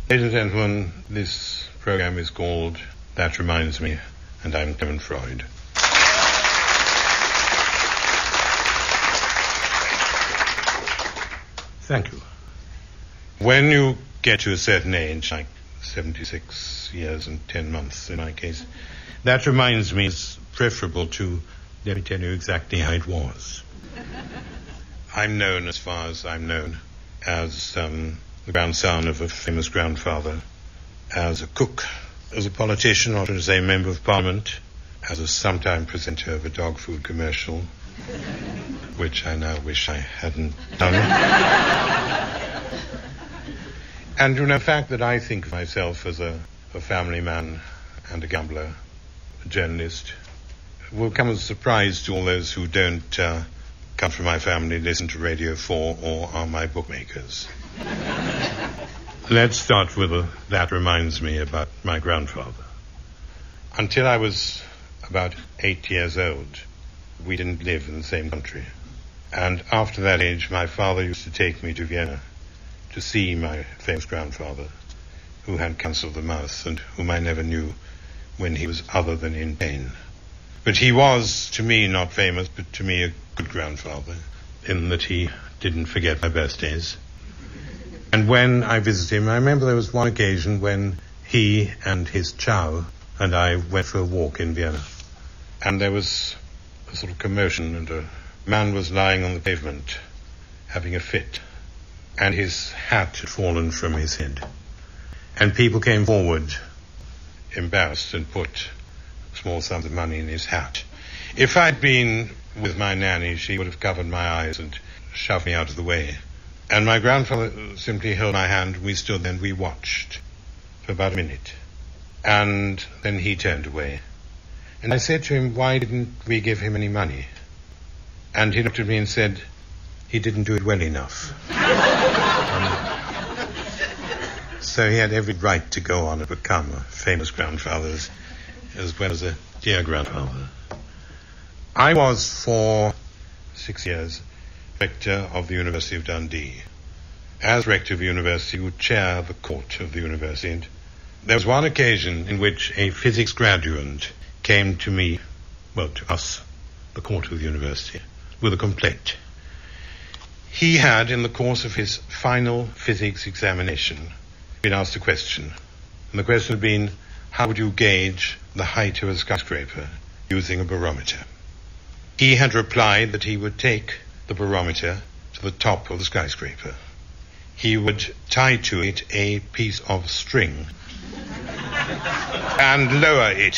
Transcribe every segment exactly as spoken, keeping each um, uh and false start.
Ladies and gentlemen, this program is called That Reminds Me, and I'm Kevin Freud. Thank you. When you get to a certain age, like seventy-six years and ten months in my case, that reminds me is preferable to, let me tell you exactly how it was. I'm known, as far as I'm known, as um, the grandson of a famous grandfather, as a cook, as a politician, or as a member of parliament, as a sometime presenter of a dog food commercial, which I now wish I hadn't done. And you know, the fact that I think of myself as a, a family man and a gambler, a journalist, will come as a surprise to all those who don't uh, come from my family, listen to Radio four, or are my bookmakers. Let's start with a, that reminds me about my grandfather. Until I was about eight years old, we didn't live in the same country. And after that age, my father used to take me to Vienna to see my famous grandfather, who had cancer of the mouth and whom I never knew when he was other than in pain. But he was, to me, not famous, but to me a good grandfather, in that he didn't forget my birthdays. And when I visited him, I remember there was one occasion when he and his chow and I went for a walk in Vienna. And there was a sort of commotion, and a man was lying on the pavement, having a fit, and his hat had fallen from his head. And people came forward, embarrassed, and put small sums of money in his hat. If I'd been with my nanny, she would have covered my eyes and shoved me out of the way. And my grandfather simply held my hand. We stood there and we watched for about a minute. And then he turned away. And I said to him, why didn't we give him any money? And he looked at me and said, he didn't do it well enough. um, so he had every right to go on and become a famous grandfather as, as well as a dear grandfather. I was for six years rector of the University of Dundee. As rector of the university, you would chair the court of the university. And there was one occasion in which a physics graduate came to me, well, to us, the court of the university, with a complaint. He had, in the course of his final physics examination, been asked a question. And the question had been, how would you gauge the height of a skyscraper using a barometer? He had replied that he would take the barometer to the top of the skyscraper. He would tie to it a piece of string and lower it.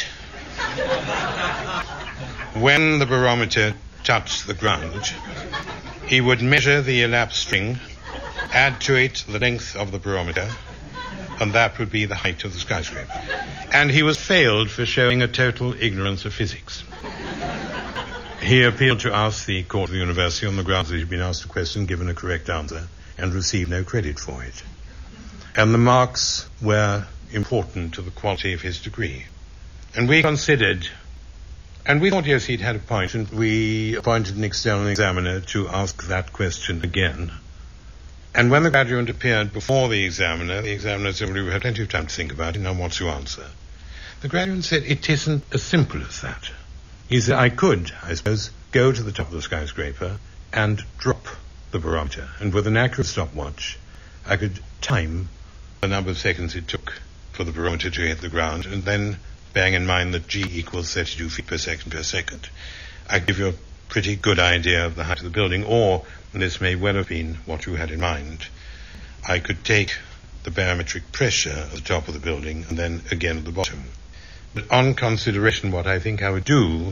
When the barometer touched the ground, he would measure the elapsed string, add to it the length of the barometer, and that would be the height of the skyscraper. And he was failed for showing a total ignorance of physics. He appealed to us, the court of the university, on the grounds that he'd been asked a question, given a correct answer, and received no credit for it. And the marks were important to the quality of his degree. And we considered, and we thought, yes, he'd had a point, and we appointed an external examiner to ask that question again. And when the graduate appeared before the examiner, the examiner said, well, we had plenty of time to think about it, now what's your answer? The graduate said, it isn't as simple as that. He said, I could, I suppose, go to the top of the skyscraper and drop the barometer, and with an accurate stopwatch, I could time the number of seconds it took for the barometer to hit the ground, and then, bearing in mind that G equals thirty-two feet per second per second, I give you a pretty good idea of the height of the building, or, and this may well have been what you had in mind, I could take the barometric pressure at the top of the building and then again at the bottom. But on consideration, what I think I would do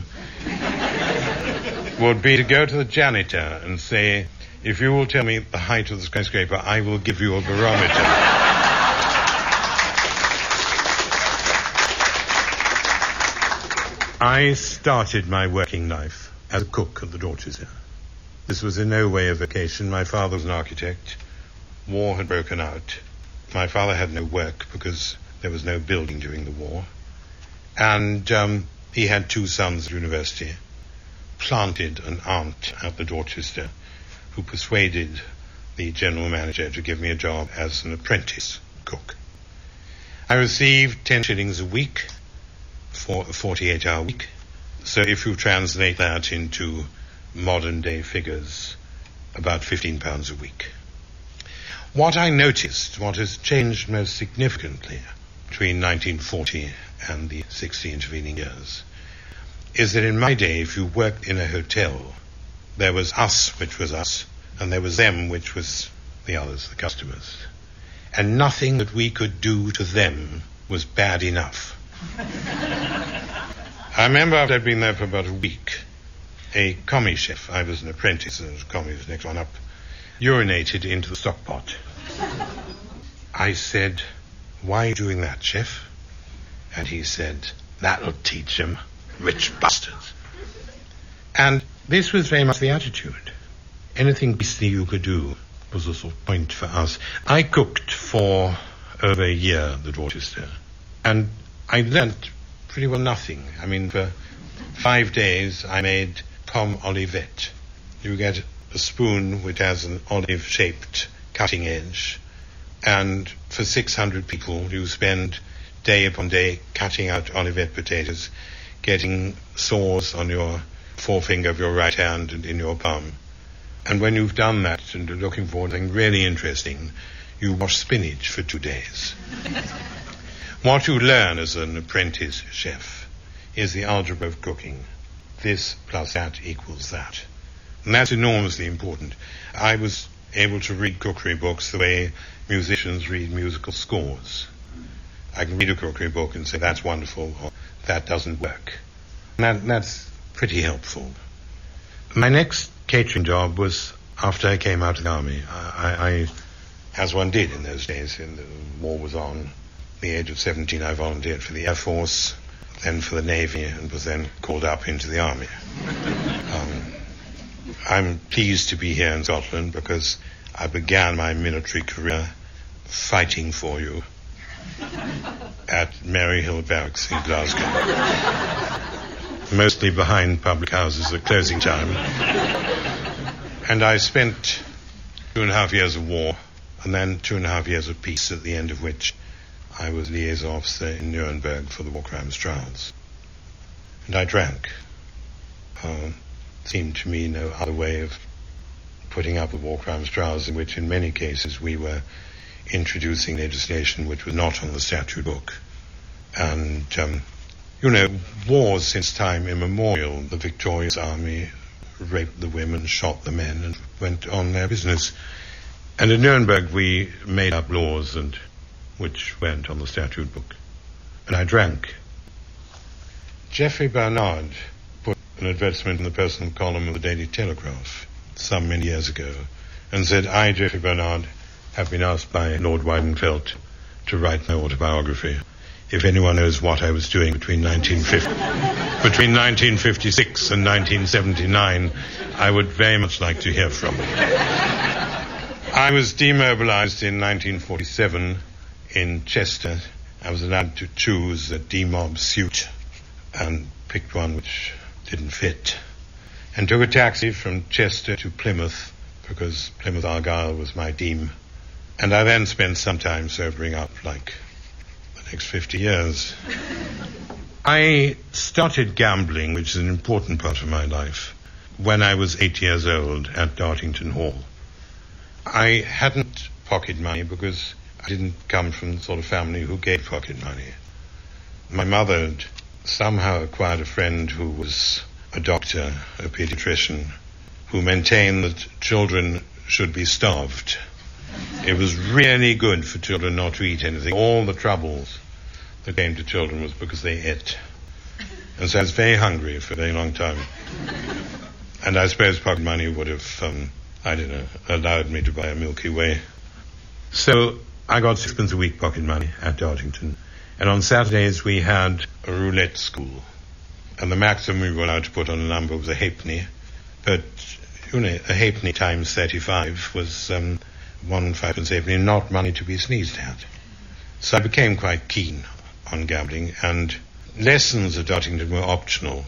would be to go to the janitor and say, if you will tell me the height of the skyscraper, I will give you a barometer. I started my working life as a cook at the Dorchester. This was in no way a vocation. My father was an architect. War had broken out. My father had no work because there was no building during the war. And um, he had two sons at university, planted an aunt at the Dorchester, who persuaded the general manager to give me a job as an apprentice cook. I received ten shillings a week for a forty-eight hour week. So if you translate that into modern day figures, about fifteen pounds a week. What I noticed, what has changed most significantly between nineteen forty and the sixty intervening years, is that in my day, if you worked in a hotel, there was us, which was us, and there was them, which was the others, the customers. And nothing that we could do to them was bad enough. I remember after I'd been there for about a week, a commie chef, I was an apprentice, and the commie was the next one up, urinated into the stock pot. I said, "Why are you doing that, chef?" And he said, "That'll teach them, rich bastards." And this was very much the attitude. Anything beastly you could do was a sort of point for us. I cooked for over a year at the Dorchester, and I learnt pretty well nothing. I mean, for five days I made pomme olivette. You get a spoon which has an olive-shaped cutting edge, and for six hundred people you spend day upon day cutting out olivette potatoes, getting sores on your forefinger of your right hand and in your palm. And when you've done that and are looking for something really interesting, you wash spinach for two days. What you learn as an apprentice chef is the algebra of cooking. This plus that equals that. And that's enormously important. I was able to read cookery books the way musicians read musical scores. I can read a cookery book and say, that's wonderful, or that doesn't work. And that, that's pretty helpful. My next catering job was after I came out of the army. I, I, as one did in those days, when the war was on, at the age of seventeen I volunteered for the Air Force, then for the Navy, and was then called up into the army. Um, I'm pleased to be here in Scotland because I began my military career fighting for you at Maryhill Barracks in Glasgow. Mostly behind public houses at closing time. And I spent two and a half years of war, and then two and a half years of peace, at the end of which I was liaison officer in Nuremberg for the war crimes trials. And I drank. Uh, seemed to me no other way of putting up with war crimes trials, in which in many cases we were introducing legislation which was not on the statute book. And, um, you know, wars since time immemorial, the victorious army raped the women, shot the men, and went on their business. And in Nuremberg we made up laws and which went on the statute book. And I drank. Geoffrey Bernard put an advertisement in the personal column of the Daily Telegraph some many years ago and said, I, Geoffrey Bernard, have been asked by Lord Weidenfeld to write my autobiography. If anyone knows what I was doing between nineteen fifty, between nineteen fifty-six and nineteen seventy-nine, I would very much like to hear from them. I was demobilized in nineteen forty-seven in Chester. I was allowed to choose a demob suit and picked one which didn't fit, and took a taxi from Chester to Plymouth because Plymouth Argyle was my deem. And I then spent some time sobering up, like the next fifty years. I started gambling, which is an important part of my life, when I was eight years old at Dartington Hall. I hadn't pocket money because I didn't come from the sort of family who gave pocket money. My mother had somehow acquired a friend who was a doctor, a pediatrician, who maintained that children should be starved. It was really good for children not to eat anything. All the troubles that came to children was because they ate. And so I was very hungry for a very long time. And I suppose pocket money would have, um, I don't know, allowed me to buy a Milky Way. So I got sixpence a week pocket money at Dartington. And on Saturdays we had a roulette school. And the maximum we were allowed to put on a number was a halfpenny. But, you know, a halfpenny times thirty-five was um, one fivepence halfpenny, not money to be sneezed at. So I became quite keen on gambling, and lessons at Dartington were optional.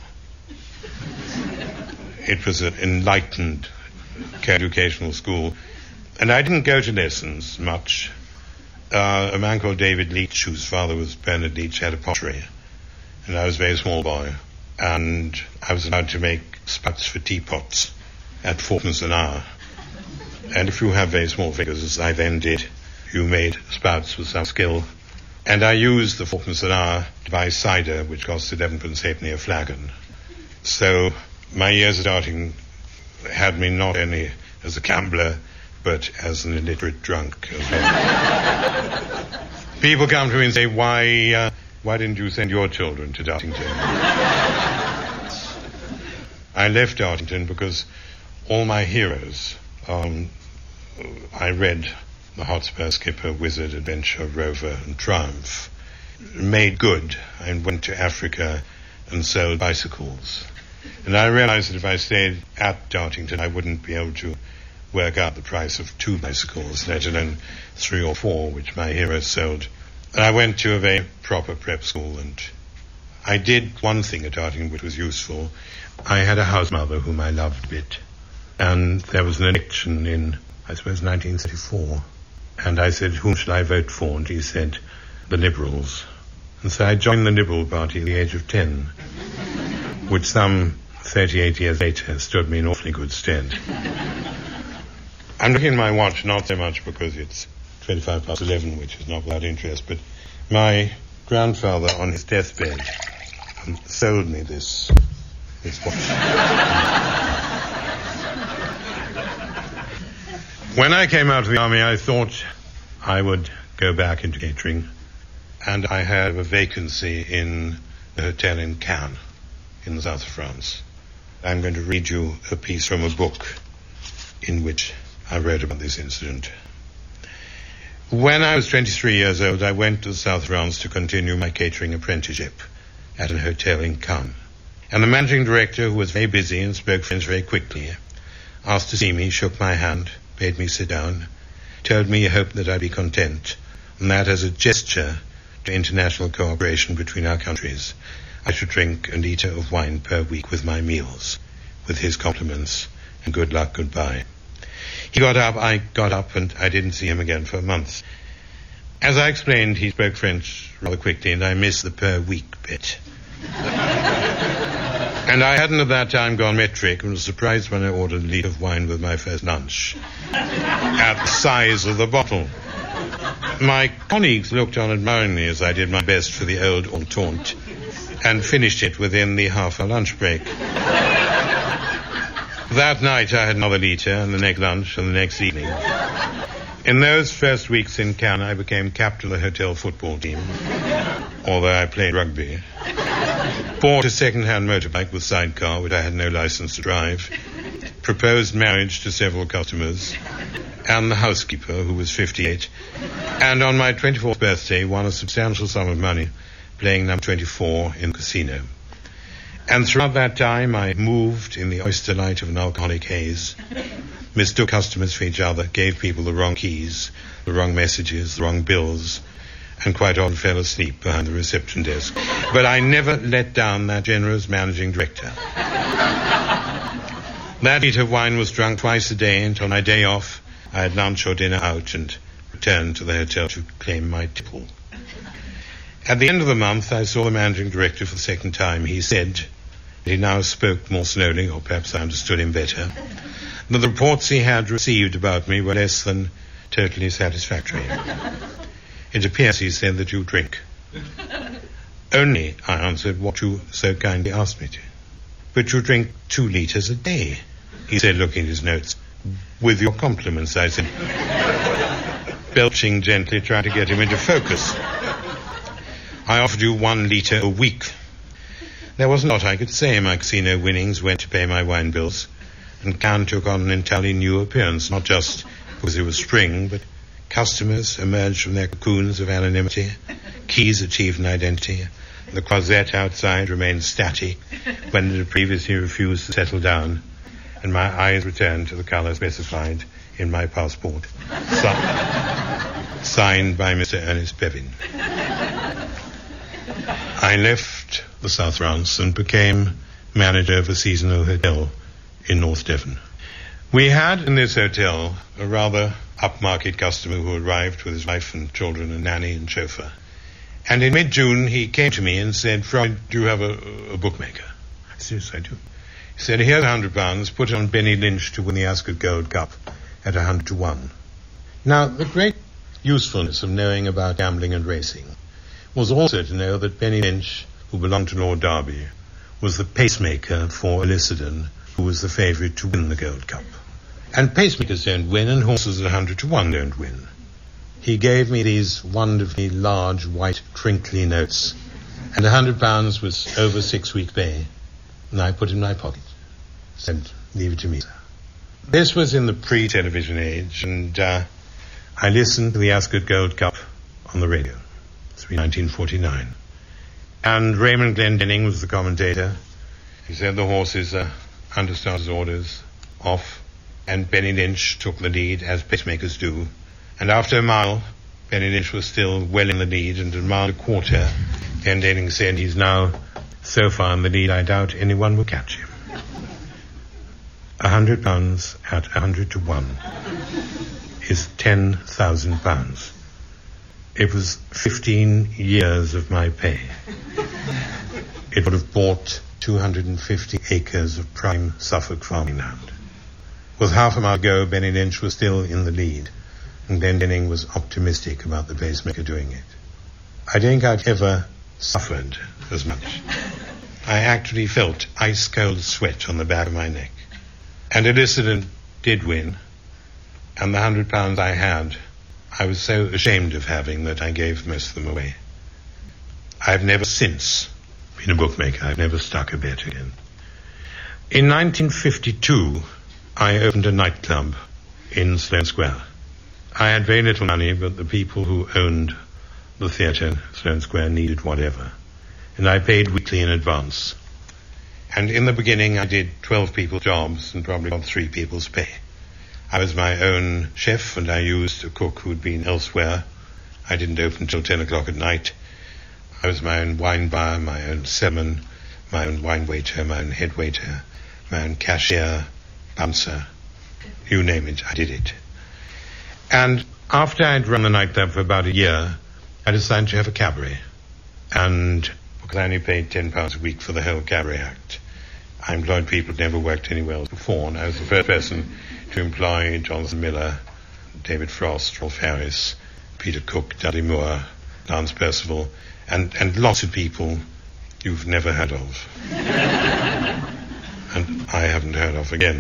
It was an enlightened educational school, and I didn't go to lessons much. uh, a man called David Leach, whose father was Bernard Leach, had a pottery. And I was a very small boy. And I was allowed to make spouts for teapots at fourpence an hour. And if you have very small figures, as I then did, you made spouts with some skill. And I used the fourpence an hour to buy cider, which cost elevenpence halfpenny a flagon. So my years at Dartington had me not only as a gambler, but as an illiterate drunk as well. People come to me and say, why, uh, why didn't you send your children to Dartington? I left Dartington because all my heroes, um, I read The Hotspur, Skipper, Wizard, Adventure, Rover, and Triumph, made good and went to Africa and sold bicycles. And I realized that if I stayed at Dartington, I wouldn't be able to work out the price of two bicycles, let alone three or four, which my heroes sold. And I went to a very proper prep school, and I did one thing at Dartington which was useful. I had a house mother whom I loved a bit, and there was an election in, I suppose, nineteen thirty-four. And I said, whom shall I vote for? And he said, the Liberals. And so I joined the Liberal Party at the age of ten, which some thirty-eight years later stood me in awfully good stead. I'm looking at my watch, not so much because it's twenty-five past eleven, which is not without interest, but my grandfather on his deathbed um, sold me this, this watch. When I came out of the army, I thought I would go back into catering, and I had a vacancy in the hotel in Cannes, in the south of France. I'm going to read you a piece from a book in which I wrote about this incident. When I was twenty-three years old, I went to the south of France to continue my catering apprenticeship at an hotel in Cannes. And the managing director, who was very busy and spoke French very quickly, asked to see me, shook my hand, bade me sit down, told me he hoped that I'd be content, and that as a gesture to international cooperation between our countries, I should drink a litre of wine per week with my meals, with his compliments, and good luck, goodbye. He got up, I got up, and I didn't see him again for months. As I explained, he spoke French rather quickly, and I missed the per week bit. And I hadn't at that time gone metric, and was surprised when I ordered a litre of wine with my first lunch, at the size of the bottle. My colleagues looked on admiringly as I did my best for the old entente, and finished it within the half-hour lunch break. That night I had another litre, and the next lunch, and the next evening. In those first weeks in Cannes, I became captain of the hotel football team, although I played rugby. Bought a second-hand motorbike with sidecar, which I had no license to drive. Proposed marriage to several customers, and the housekeeper, who was fifty-eight. And on my twenty-fourth birthday, won a substantial sum of money, playing number twenty-four in the casino. And throughout that time, I moved in the oyster light of an alcoholic haze, mistook customers for each other, gave people the wrong keys, the wrong messages, the wrong bills, and quite often fell asleep behind the reception desk. But I never let down that generous managing director. That litre of wine was drunk twice a day until my day off. I had lunch or dinner out and returned to the hotel to claim my tipple. At the end of the month, I saw the managing director for the second time. He said that he now spoke more slowly, or perhaps I understood him better, that the reports he had received about me were less than totally satisfactory. It appears, he said, that you drink. Only, I answered, what you so kindly asked me to. But you drink two litres a day, he said, looking at his notes. With your compliments, I said, belching gently, trying to get him into focus. I offered you one litre a week. There was not I could say. My casino winnings went to pay my wine bills, and Cannes took on an entirely new appearance, not just because it was spring, but customers emerged from their cocoons of anonymity, keys achieved an identity, the croisette outside remained static when it had previously refused to settle down, and my eyes returned to the colour specified in my passport, si- signed by Mister Ernest Bevin. I left the South of France and became manager of a seasonal hotel in North Devon. We had in this hotel a rather upmarket customer who arrived with his wife and children and nanny and chauffeur. And in mid-June, he came to me and said, "Freud, do you have a, a bookmaker?" I said, "Yes, I do." He said, "Here's a hundred pounds, put it on Benny Lynch to win the Ascot Gold Cup at a hundred to one." Now, the great usefulness of knowing about gambling and racing was also to know that Benny Lynch, who belonged to Lord Derby, was the pacemaker for Elicidan, who was the favourite to win the Gold Cup. And pacemakers don't win, and horses at a hundred to one don't win. He gave me these wonderfully large, white, crinkly notes, and a hundred pounds was over six weeks' pay, and I put it in my pocket. Said, "Leave it to me, sir." This was in the pre-television age, and uh, I listened to the Ascot Gold Cup on the radio. It's nineteen forty-nine. And Raymond Glendenning was the commentator. He said the horses are under starter's orders, off, and Benny Lynch took the lead, as pacemakers do. And after a mile, Benny Lynch was still well in the lead, and at a mile and a quarter, Glendenning said, "He's now so far in the lead, I doubt anyone will catch him." A hundred pounds at a hundred to one is ten thousand pounds. It was fifteen years of my pay. It would have bought two hundred fifty acres of prime Suffolk farming land. With half a mile to go, Benny Lynch was still in the lead, and Glendenning was optimistic about the pacemaker doing it. I don't think I've ever suffered as much. I actually felt ice-cold sweat on the back of my neck. And Elicidan did win, and the hundred pounds I had, I was so ashamed of having that I gave most of them away. I've never since been a bookmaker. I've never stuck a bet again. In nineteen fifty-two, I opened a nightclub in Sloane Square. I had very little money, but the people who owned the theatre, Sloane Square, needed whatever. And I paid weekly in advance. And in the beginning, I did twelve people's jobs and probably got three people's pay. I was my own chef, and I used a cook who'd been elsewhere. I didn't open till ten o'clock at night. I was my own wine bar, my own salmon, my own wine waiter, my own head waiter, my own cashier, bouncer. You name it, I did it. And after I'd run the nightclub for about a year, I decided to have a cabaret. And because I only paid ten pounds a week for the whole cabaret act, I employed people who'd never worked anywhere else before, and I was the first person to employ Jonathan Miller, David Frost, Rolf Harris, Peter Cook, Dudley Moore, Lance Percival, and, and lots of people you've never heard of. And I haven't heard of again.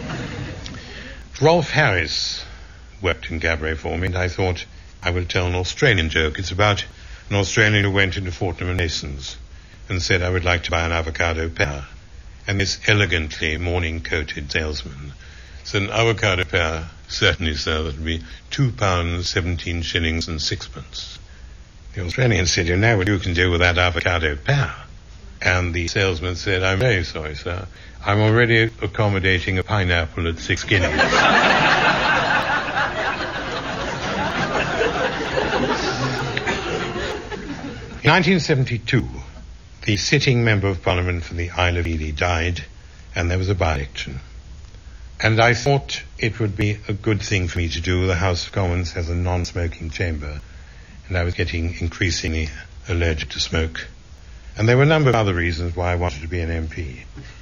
Rolf Harris worked in cabaret for me, and I thought I would tell an Australian joke. It's about an Australian who went into Fortnum and Mason's and said, "I would like to buy an avocado pear." And this elegantly morning-coated salesman said, "An avocado pear, certainly, sir, that would be two pounds, seventeen shillings and sixpence." The Australian said, "You know what you can do with that avocado pear?" And the salesman said, "I'm very sorry, sir. I'm already accommodating a pineapple at six guineas." In nineteen seventy-two, the sitting member of Parliament for the Isle of Ely died, and there was a by-election. And I thought it would be a good thing for me to do. The House of Commons has a non-smoking chamber, and I was getting increasingly allergic to smoke. And there were a number of other reasons why I wanted to be an M P.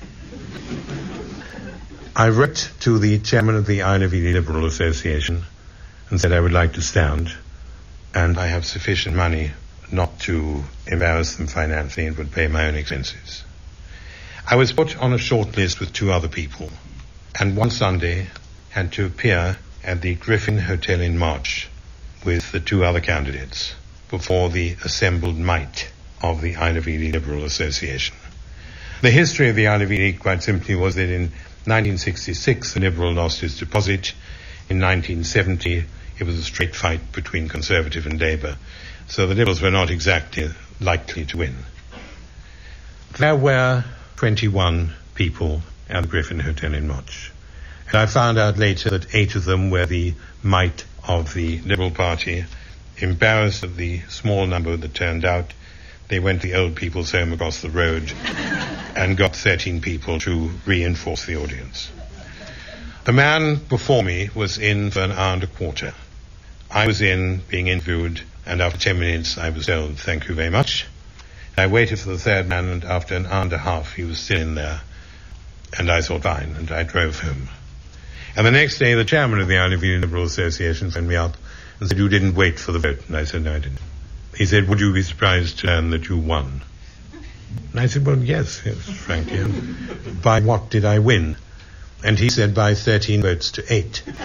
I wrote to the chairman of the Isle of Ely Liberal Association and said I would like to stand, and I have sufficient money not to embarrass them financially and would pay my own expenses. I was put on a short list with two other people, and one Sunday had to appear at the Griffin Hotel in March with the two other candidates before the assembled might of the Isle of Ely Liberal Association. The history of the Isle of Ely, quite simply, was that in nineteen sixty-six the Liberal lost his deposit. In nineteen seventy it was a straight fight between Conservative and Labour, so the Liberals were not exactly likely to win. There were twenty-one people at the Griffin Hotel in March, and I found out later that eight of them were the might of the Liberal Party. Embarrassed at the small number that turned out, they went to the old people's home across the road and got thirteen people to reinforce the audience. The man before me was in for an hour and a quarter. I was in, being interviewed, and after ten minutes I was told, thank you very much. I waited for the third man, and after an hour and a half he was still in there. And I thought, fine, and I drove home. And the next day the chairman of the Isle of Ely Liberal Association phoned me up and said, you didn't wait for the vote. And I said, no, I didn't. He said, would you be surprised to learn that you won? And I said, well, yes, yes, frankly. And by what did I win? And he said, by thirteen votes to eight. Um,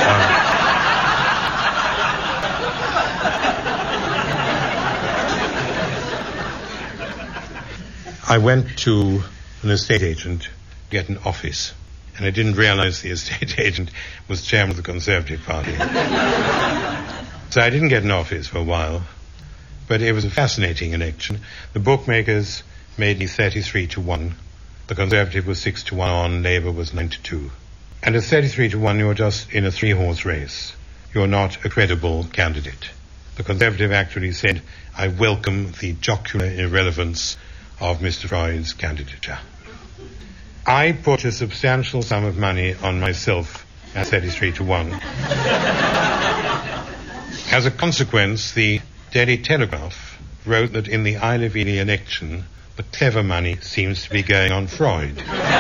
I went to an estate agent to get an office, and I didn't realize the estate agent was chairman of the Conservative Party. So I didn't get an office for a while, but it was a fascinating election. The bookmakers made me thirty-three to one. The Conservative was six to one on, Labour was nine to two. And at thirty-three to one, you're just in a three-horse race. You're not a credible candidate. The Conservative actually said, I welcome the jocular irrelevance of Mister Freud's candidature. I put a substantial sum of money on myself at thirty-three to one. As a consequence, the Daily Telegraph wrote that in the Isle of Ely election, the clever money seems to be going on Freud.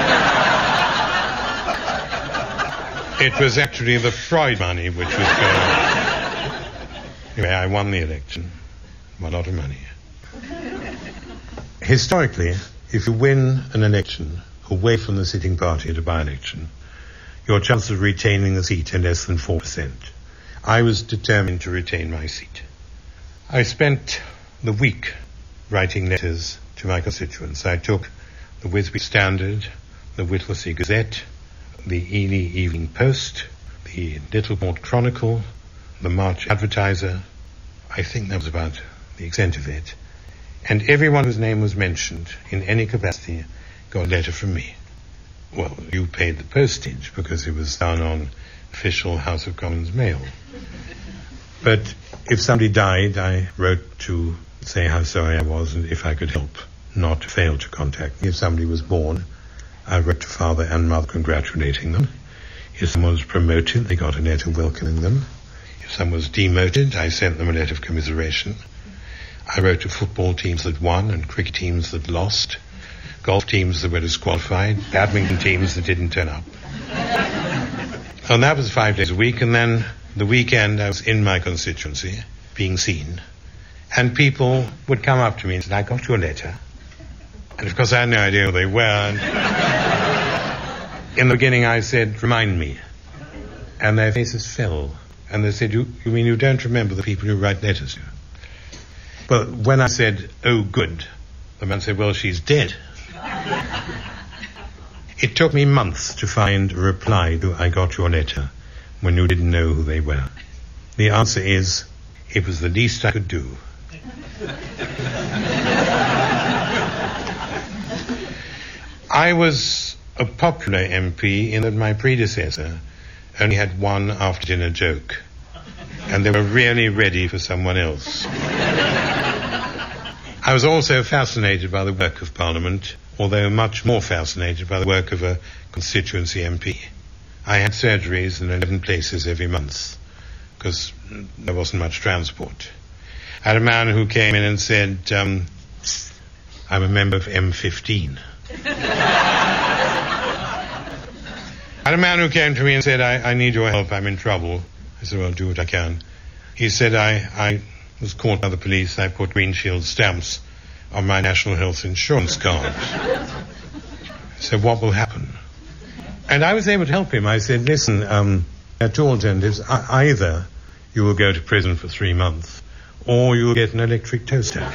It was actually the Freud money which was going on. Anyway, I won the election. A lot of money. Historically, if you win an election away from the sitting party at a by-election, your chances of retaining the seat are less than four percent. I was determined to retain my seat. I spent the week writing letters to my constituents. I took the Wisbech Standard, the Whittlesea Gazette, the Ely Evening Post, the Littleport Chronicle, the March Advertiser. I think that was about the extent of it. And everyone whose name was mentioned in any capacity got a letter from me. Well, you paid the postage because it was done on official House of Commons mail. But if somebody died, I wrote to say how sorry I was and if I could help not fail to contact me. If somebody was born, I wrote to father and mother congratulating them. If someone was promoted, they got a letter welcoming them. If someone was demoted, I sent them a letter of commiseration. I wrote to football teams that won and cricket teams that lost, golf teams that were disqualified, badminton teams that didn't turn up. And that was five days a week, and then the weekend I was in my constituency, being seen, and people would come up to me and say, I got your letter. And of course I had no idea who they were. And in the beginning I said, remind me. And their faces fell. And they said, you, you mean you don't remember the people who write letters to you? But when I said, oh good, the man said, well, she's dead. It took me months to find a reply to I got your letter when you didn't know who they were. The answer is, it was the least I could do. I was a popular M P in that my predecessor only had one after-dinner joke, and they were really ready for someone else. I was also fascinated by the work of Parliament, although much more fascinated by the work of a constituency M P. I had surgeries in eleven places every month, because there wasn't much transport. I had a man who came in and said, um, I'm a member of M fifteen. I had a man who came to me and said, I, I need your help, I'm in trouble. I said, well, do what I can. He said, I, I was caught by the police, I put green shield stamps on my national health insurance card. I said, what will happen? And I was able to help him. I said, listen, um, there are two alternatives. I- either you will go to prison for three months, or you will get an electric toaster.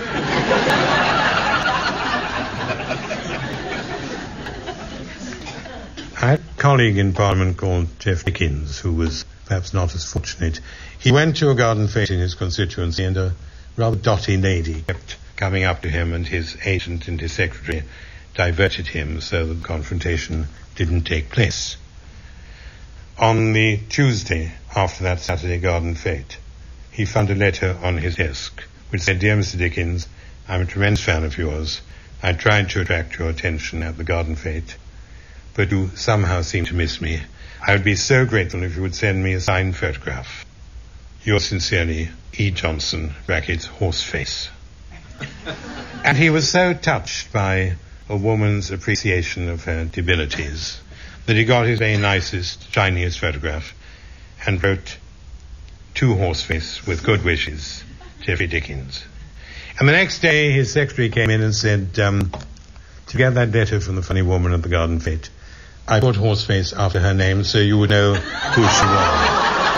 I had a colleague in Parliament called Jeff Dickens, who was perhaps not as fortunate. He went to a garden fete in his constituency, and a rather dotty lady kept coming up to him, and his agent and his secretary diverted him so that the confrontation didn't take place. On the Tuesday after that Saturday garden fete, he found a letter on his desk which said, Dear Mister Dickens, I'm a tremendous fan of yours. I tried to attract your attention at the garden fete, but you somehow seem to miss me. I would be so grateful if you would send me a signed photograph. Yours sincerely, E. Johnson, brackets, Horseface. And he was so touched by a woman's appreciation of her debilities that he got his very nicest, shiniest photograph and wrote, "To Horseface, with good wishes, Geoffrey Dickens." And the next day his secretary came in and said, um, to get that letter from the funny woman at the garden fete, I put Horseface after her name so you would know who she was.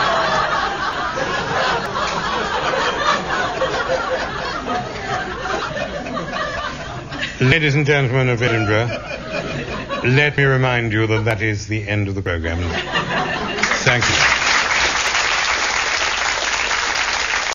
Ladies and gentlemen of Edinburgh, let me remind you that that is the end of the program. Thank you.